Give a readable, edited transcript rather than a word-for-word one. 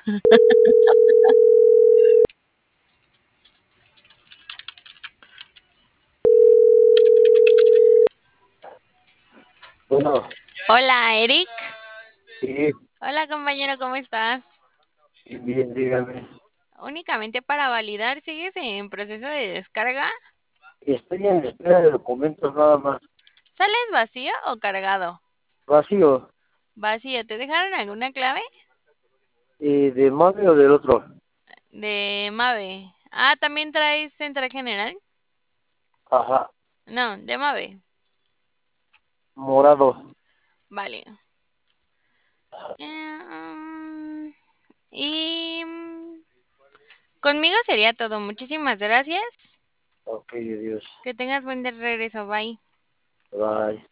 Bueno, Hola, Eric. sí, Hola, compañero, ¿cómo estás? bien, dígame. Únicamente para validar, ¿sigues en proceso de descarga? Estoy en espera de documentos nada más. ¿Sales vacío o cargado? Vacío. Vacío, ¿te dejaron alguna clave? ¿De mame o del otro? De Mave. Ah, ¿también traes central general? Ajá, No, de Mave. morado. Vale. Y conmigo sería todo. Muchísimas gracias. Ok, adiós. Que tengas buen regreso. Bye. Bye.